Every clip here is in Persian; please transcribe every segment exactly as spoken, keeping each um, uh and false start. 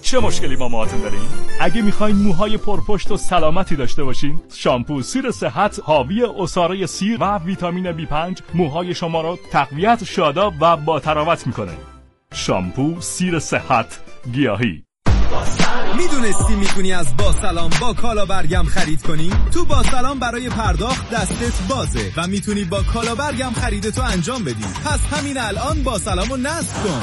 چه مشکلی با موهاتون دارین؟ اگه میخواین موهای پرپشت و سلامتی داشته باشین، شامپو سیر صحت حاوی عصاره سیر و ویتامین بی پنج موهای شما رو تقویت، شاداب و با تراوت میکنه. شامپو سیر صحت گیاهی. میدونستی میتونی از با سلام با کالا برگم خرید کنی؟ تو با سلام برای پرداخت دستت بازه و میتونی با کالا برگم خریدتو انجام بدی. پس همین الان با سلامو نصب کن.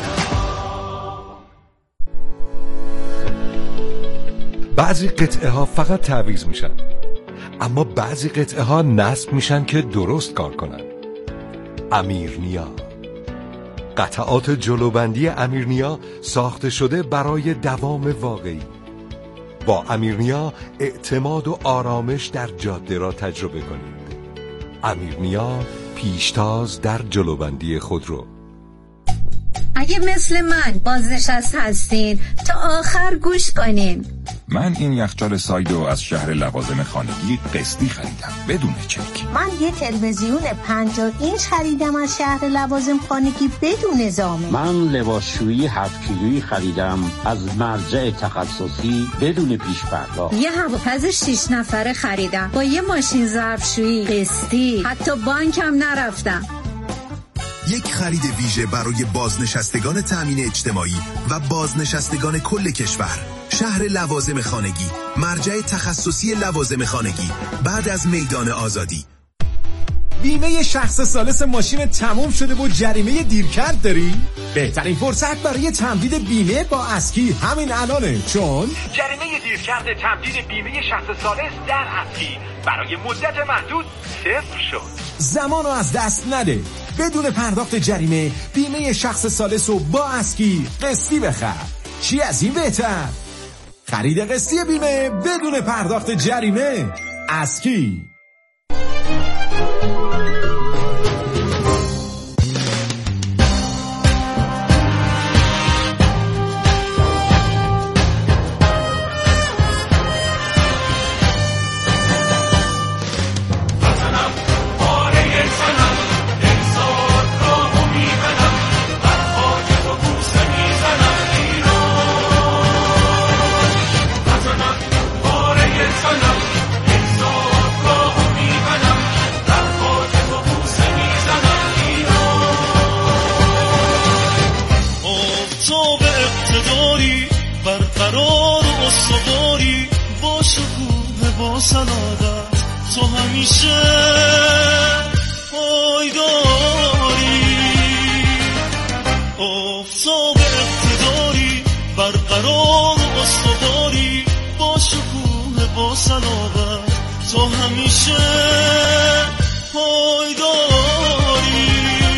بعضی قطعه ها فقط تعویض میشن، اما بعضی قطعه ها نصب میشن که درست کار کنن. امیرنیا، قطعات جلوبندی امیرنیا ساخته شده برای دوام واقعی. با امیرنیا اعتماد و آرامش در جاده را تجربه کنید. امیرنیا، پیشتاز در جلوبندی خودرو. اگه مثل من بازنشسته هستین تا آخر گوش کنین. من این یخچال سایدو از شهر لوازم خانگی قسطی خریدم بدون چک. من یه تلویزیون پنجاه اینچ خریدم از شهر لوازم خانگی بدون زامن. من لباسشویی هفت کیلویی خریدم از مرجع تخصصی بدون پیش پرداخت. یه هواپز شش نفره خریدم با یه ماشین ظرفشویی قسطی، حتی بانکم نرفتم. یک خرید ویژه برای بازنشستگان تامین اجتماعی و بازنشستگان کل کشور. شهر لوازم خانگی، مرجع تخصصی لوازم خانگی، بعد از میدان آزادی. بیمه شخص ثالث ماشین تموم شده و جریمه دیرکرد داری؟ بهترین فرصت برای تمدید بیمه با اسکی همین الانه، چون جریمه دیرکرد تمدید بیمه شخص ثالث در اسکی برای مدت محدود صفر شد. زمانو از دست نده. بدون پرداخت جریمه بیمه شخص ثالث رو با اسکی قسطی بخر. چی از این بهتر؟ خرید قسطی بیمه بدون پرداخت جریمه. اسکی. برقرار و استواری با شکوه با سلامت تو همیشه پایداری. آفتاب اقتداری برقرار و استواری با شکوه با سلامت تو همیشه پایداری.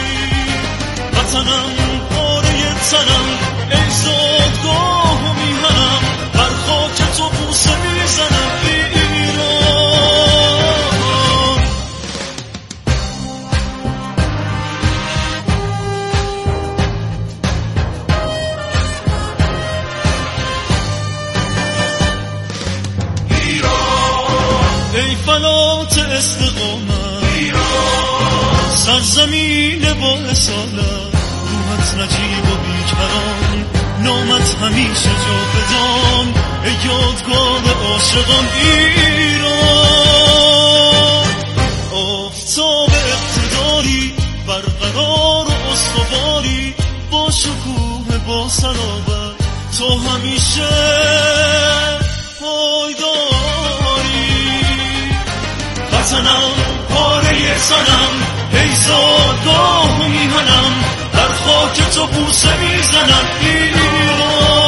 وطنم پاره تنم ای زادگاه و میهنم، بر خاک تو بوسه میزنم ایران. ایران ای فلات استقامت، ایران سرزمین با اصالت، روحت نجیب و بیکران، نامت همیشه جاودان، ای یادگار عاشقان ایران. آفتاب اقتداری برقرار و استواری با شکوه با صلابت تو همیشه پایداری. وطنم پاره سنم ای زادگاه و میهنم، در خاک تو بوسه میزنم ایران.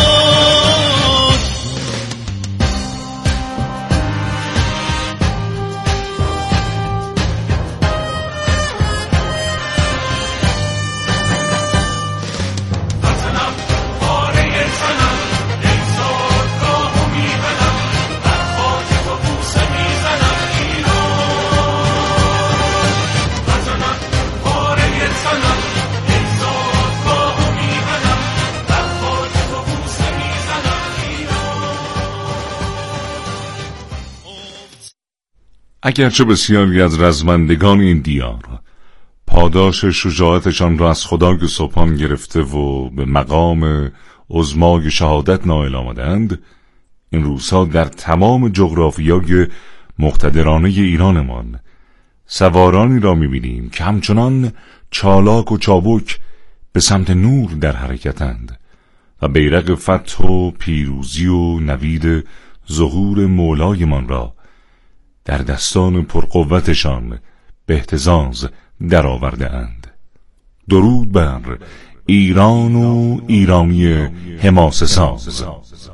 اگرچه بسیاری از رزمندگان این دیار پاداش شجاعتشان را از خدای سبحان گرفته و به مقام عظمای شهادت نائل آمدند، این روزها در تمام جغرافیای مقتدرانه ایرانمان سوارانی را می‌بینیم که همچنان چالاک و چابک به سمت نور در حرکتند و بیرق فتح و پیروزی و نوید ظهور مولایمان را در دستان پرقوتشان به اهتزاز درآورده اند. درود بر ایران و ایرانی حماسه ساز.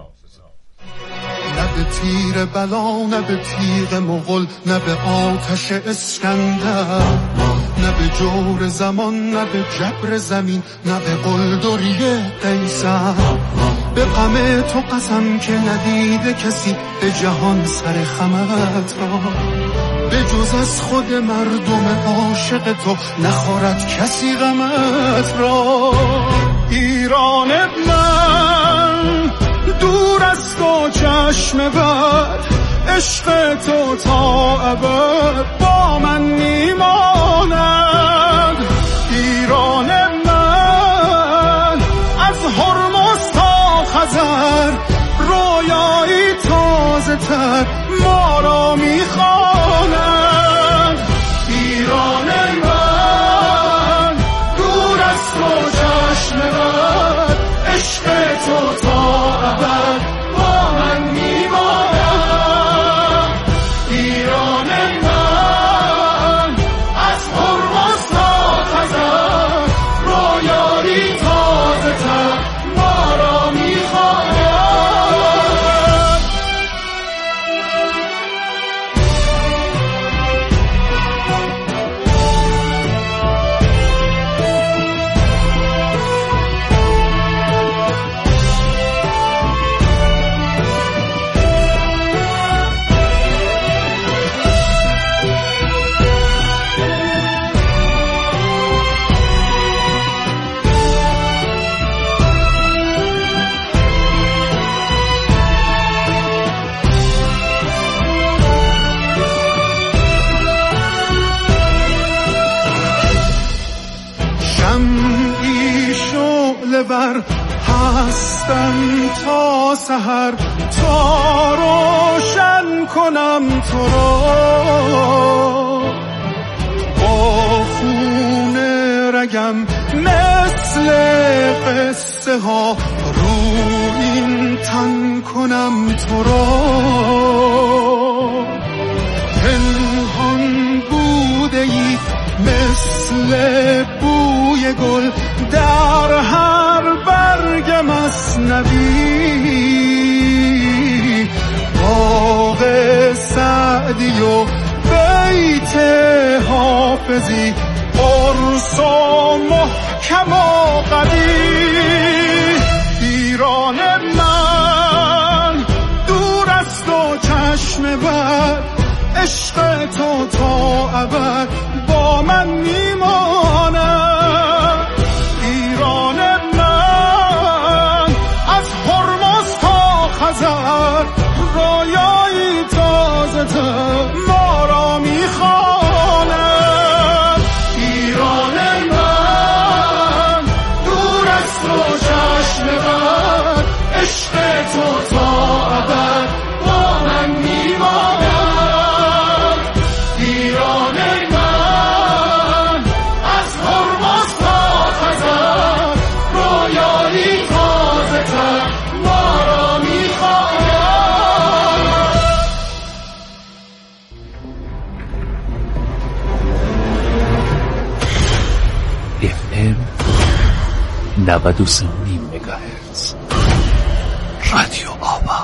نه به تیر بلا، نه به تیغ مغل، نه به آتش اسکندر، نه به جور زمان، نه به جبر زمین، نه به قلدری قیصر. به غم تو قسم که ندیده کسی به جهان سر خمت را، به جز از خود مردم عاشق تو نخورد کسی غمت را. ایران من دور از تو چشم بد، عشق تو تا ابد با من میماند. ایران من از هرمز تا خزر، رویایی تازه تر ما را میخواند. ایران من دور از تو چشم بد، عشق تو تا ابد با من میماند. ایران من از هرمز تا خزر، رویایی تازه تر ما را میخواند. بر هستم تا سحر، تا روشن کنم تو را. با خون رگم مثل قصه ها رو این تن کنم تو را. پنهان بوده ای مثل بوی گل در هر برگ مثنوی. باغ سعدی و بیت حافظی، قرص و محکم و قوی. ایران من دور از تو چشم بد، عشق تو تا ابد با من میماند. ایران من از هرمز تا خزر، رویایی تازه تر ما را میخواند. ایران من دور از تو چشم بد، عشق تو تا ابد با من میماند. ایران من از هرمز تا خزر، رویایی تازه تر ما را میخواند. اف ام نود و سه و نیم مگاهرتز رادیو آوا.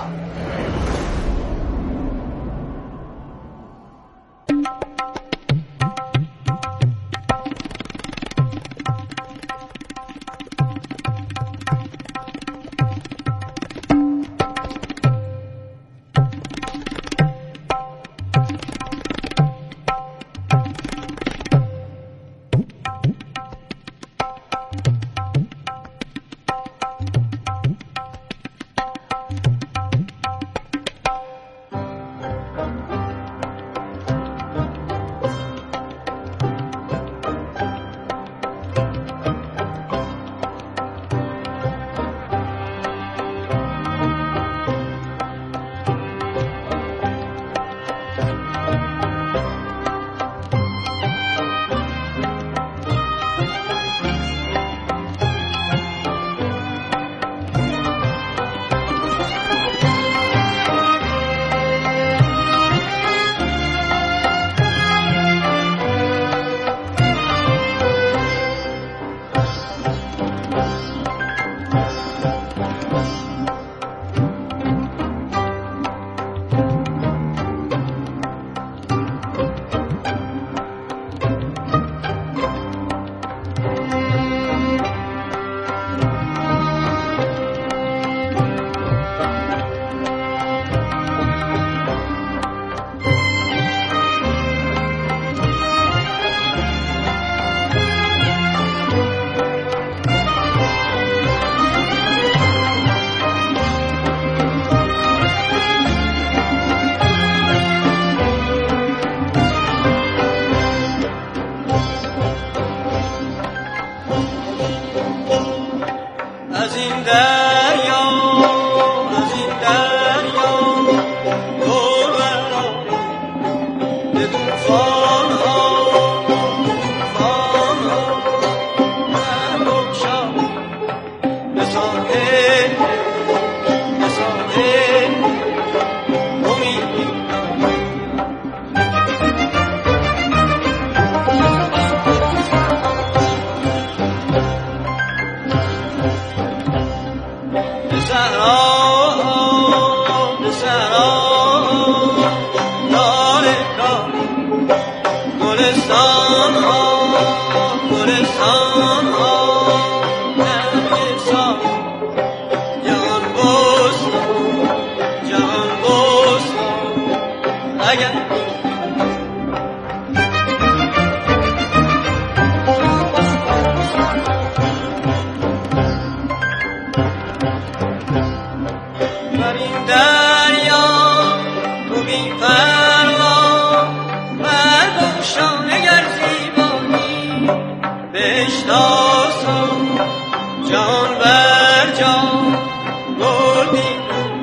از این دریا از این دریا دور برا به طوفان ها طوفان ها من بکشا به ساحل به ساحل امیدی به صحرا به صحرا دار کار گلستان ها گلستان ها نرگسان جهان بستان جهان بستان اگر بر این دریا تو بی پروا برگشا نگر زیبایی بشناسا جان بر جان بردی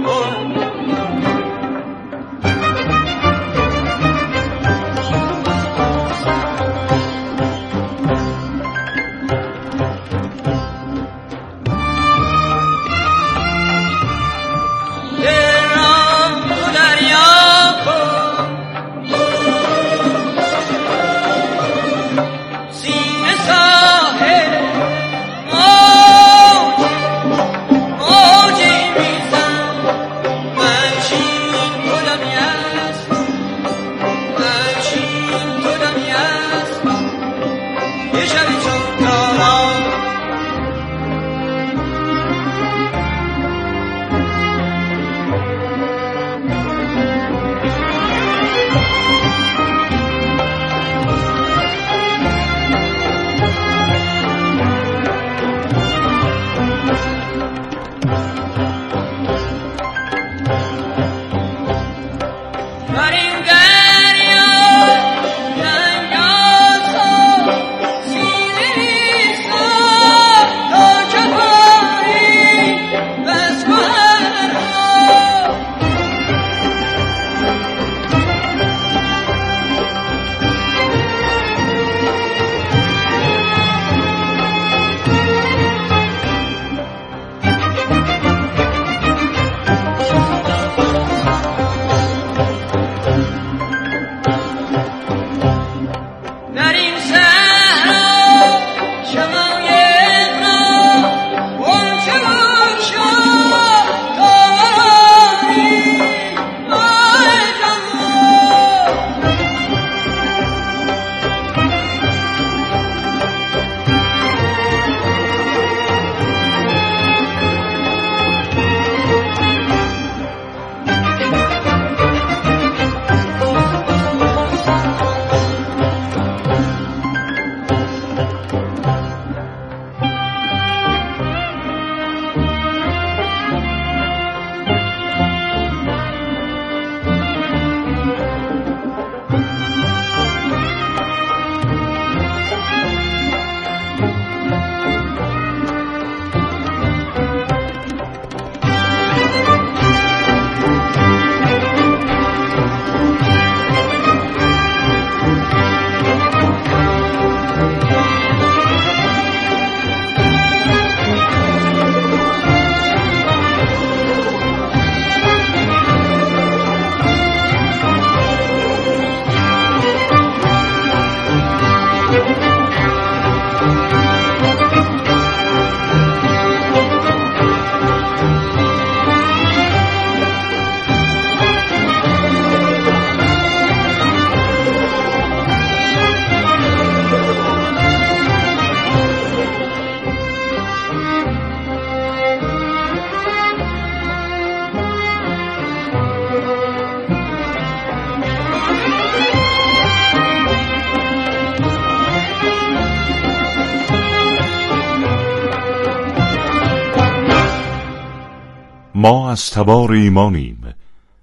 ما از تبار ایمانیم،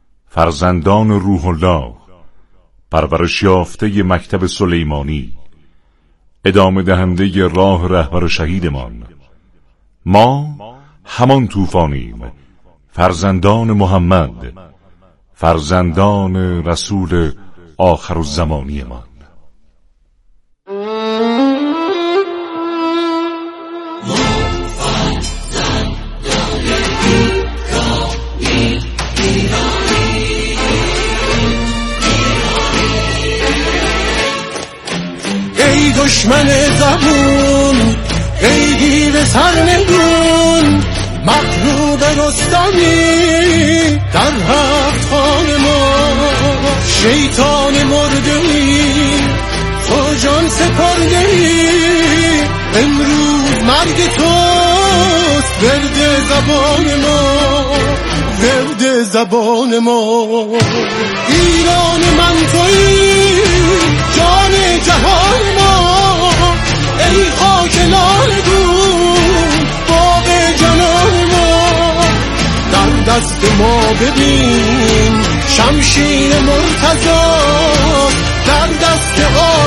فرزندان روح الله، پرورش یافته مکتب سلیمانی، ادامه دهنده راه رهبر شهیدمان. ما همان طوفانیم، فرزندان محمد، فرزندان رسول آخرالزمانی ما. ای دشمن زبون، ای دیو سرنگون، مغلوب رستمی در هفت خان ما. شیطان مرده‌ای تو جان سپرده‌ای، امروز مرگ توست ورد زبان ما، ورد زبان ما. ایران من تویی، جان جهان ما، ای خاک لالگون باغ جنان ما. در دست ما ببین شمشیر مرتضی، در دست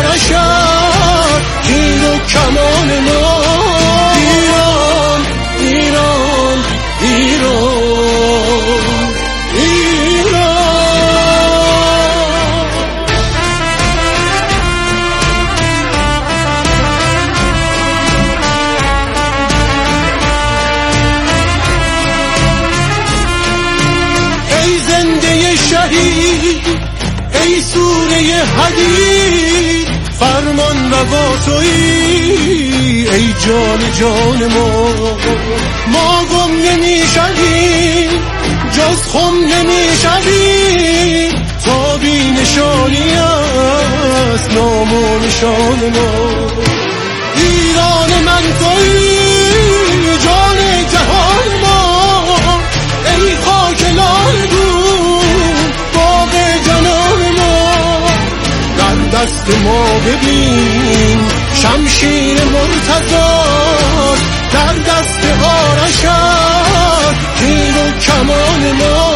آرشت تیر و کمان ما. ایران ایران ایران ای سوره حدید فرمان روا تویی، ای جان جان ما. ما گم نمی‌شویم جز خم نمی‌شویم، تا بی نشانی است نام و نشان ما. ایران من تویی، جان جهان ما، ای خاک لالگون باغ جنان ما. در دست ما ببین شمشیر مرتضی، در دست آرشت تیر و کمان ما.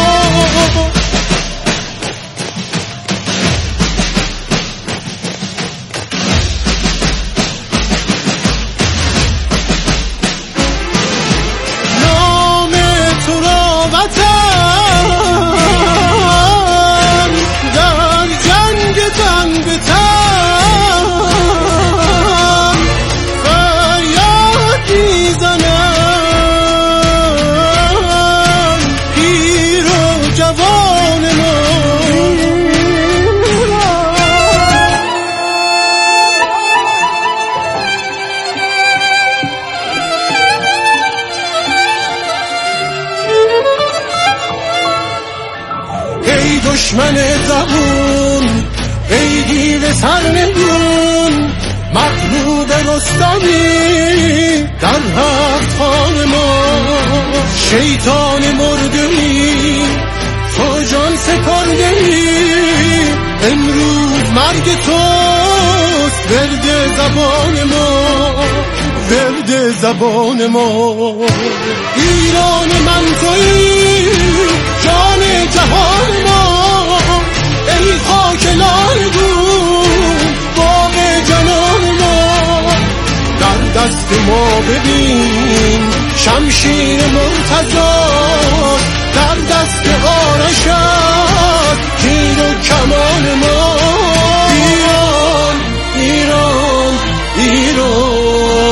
دشمن زبون، ای دیو سرنگون، مغلوب رستمی در هفت خان ما. شیطان مرده‌ای تو جان سپرده‌ای، امروز مرگ توست ورد زبان ما، ورد زبان ما. ایران من تویی، جان جهان ما، ای خاک لالگون باغ جنان ما. در دست ما ببین شمشیر مرتضی، در دست آرشت تیر و کمان ما. ایران ایران ایران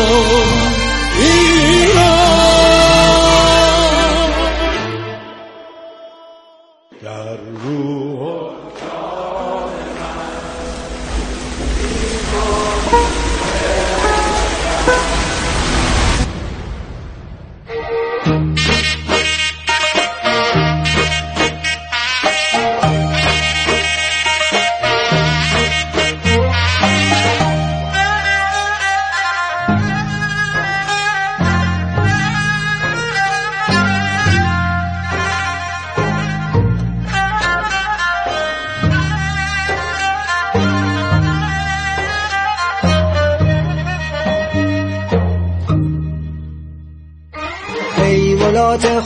ولات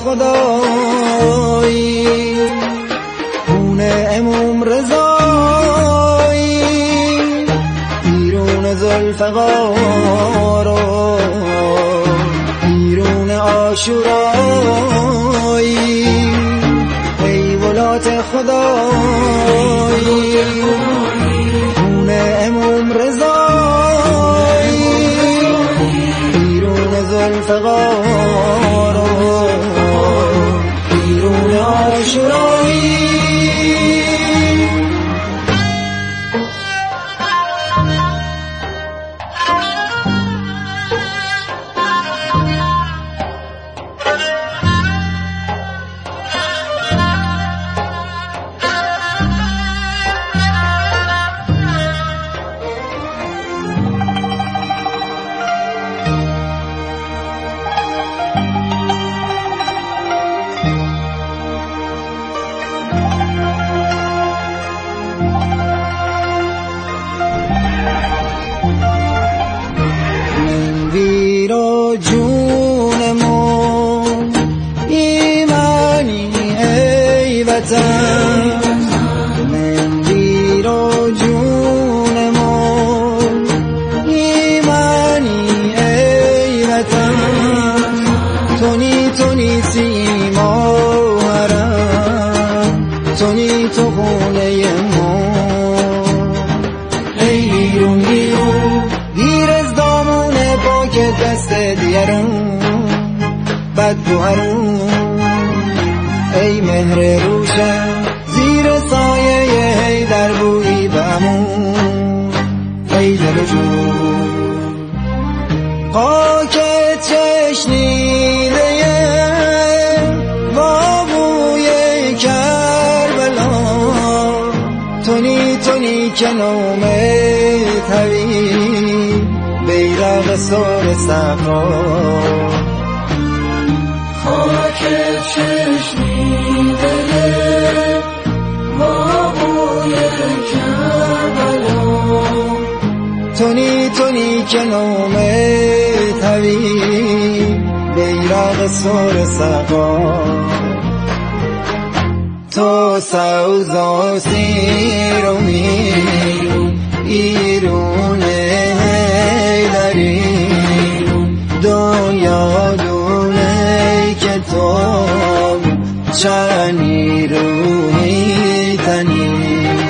خدایی، خون امام رضایی، بیرون ذوالفقار و بیرون عاشورایی ای ولات خدایی خون امام رضایی بیرون ذوالفقار بیرون عاشورایی من دیر و جونمون ایمانی ای وطن تونی تونی سیما هرم تونی تو خونه من ای ایرون ایرون دیر از دامون پاک دست دیرون بد بوهرون ای مهر روشن زیر سایه هی در بویی بمون ای دل جون خاک چشنیده با بوی کربلا تونی تونی که نوم طویل بیرغ سر صفا خاک چشنیده با بوی کربلا تونی تونی که نوم طویل بیرغ سر سقا تو سوزا سیرومی ایرون هیدری دنیا دونه که تو چنی روی تنی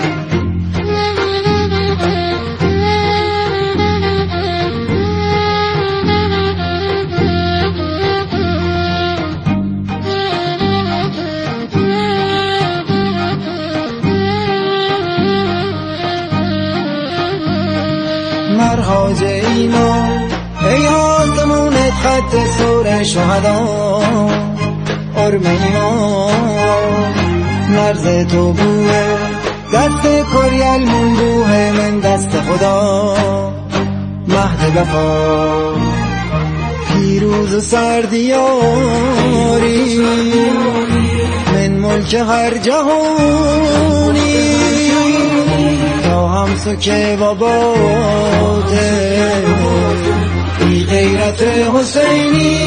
مرحاج ایمان ای آسمونت خط سور شهدا ارم ایمان مرز تو بوه دست کریل منبوه من دست خدا مهد وفا پیروز و سردیاری من ملک هر جهانی تا همسو که باباته ای غیرت حسینی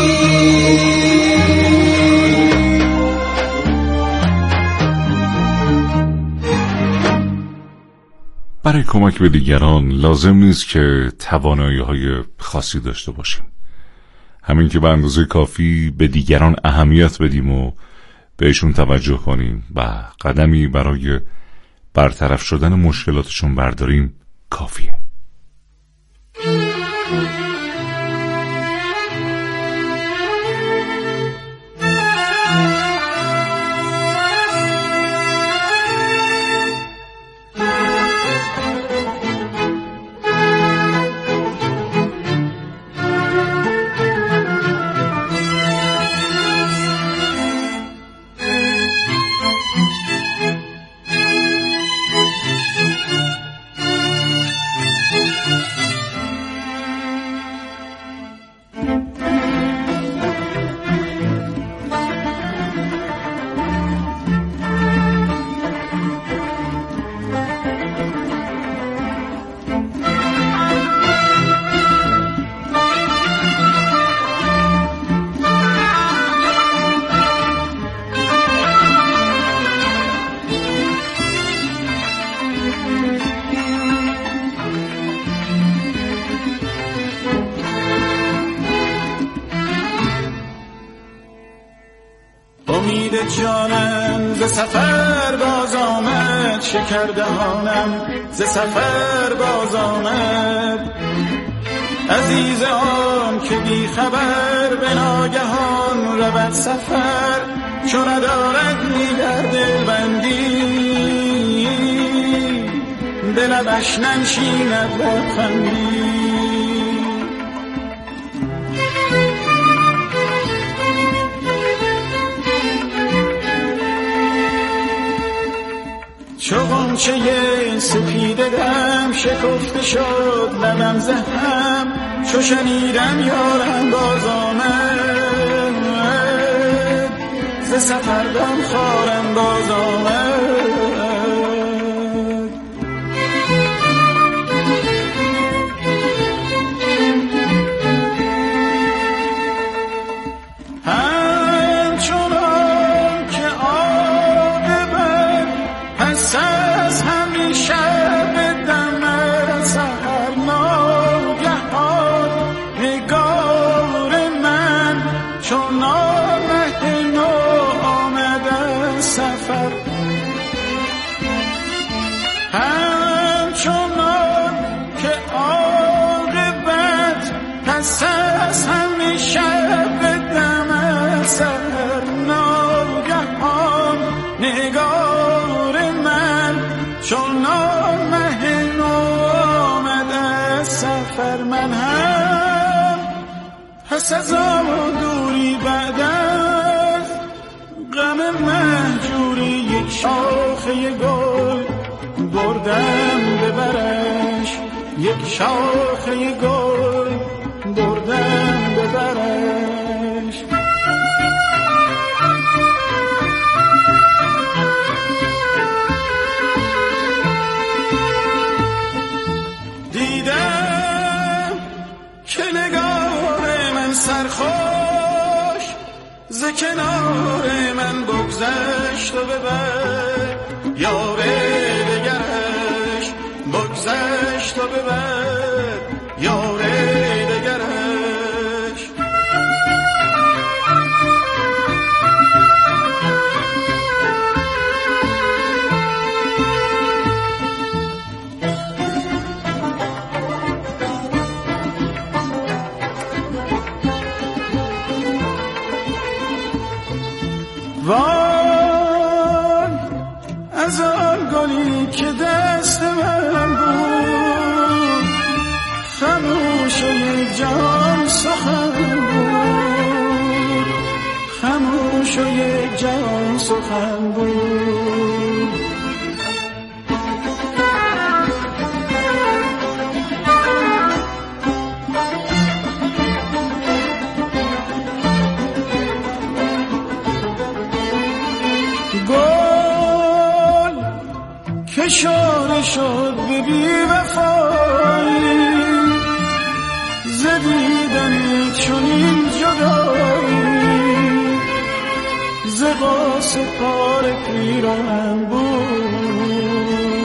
برای کمک به دیگران لازم نیست که توانایی‌های خاصی داشته باشیم. همین که به اندازه کافی به دیگران اهمیت بدیم و بهشون توجه کنیم و قدمی برای برطرف شدن مشکلاتشون برداریم کافیه. امید جانم ز سفر باز آمد، شکر دهانم ز سفر باز آمد. عزیز آن که بی خبر به ناگهان رود سفر، چو ندارد دیگر دلبندی به لبش ننشیند لبخندی. چو غنچه سپید دم شکفته شد لبم زهم، چو شنیدم یارم باز آمد، ز سفر دم خارم باز آمد. همچنان که عاقبت پس از همیشه به دم سحر ناگهان نگار من چون آمده نو آمده سفر. همچنان که عاقبت پس از همیشه به دم سحر ناگهان نگار من چون آمده نو آمده سفر. من هم پس از آن دوری بعد از غم مهجوری یک شاخه گل بردم ببرش، یک شاخه گل بردم ببرش. دیدم که نگار من سرخوش ز کنار من بگذشت و ببر یار دگرش، بگذشت و ببر یار دگرش. وای از آن گلی که دست من بود، خموش و یک جهان سخن بود، خموش و یک جهان سخن بود. گل که شانه شد به بی وفایی، ز دیدن چنین جدایی، ز قاس پار پیران بود.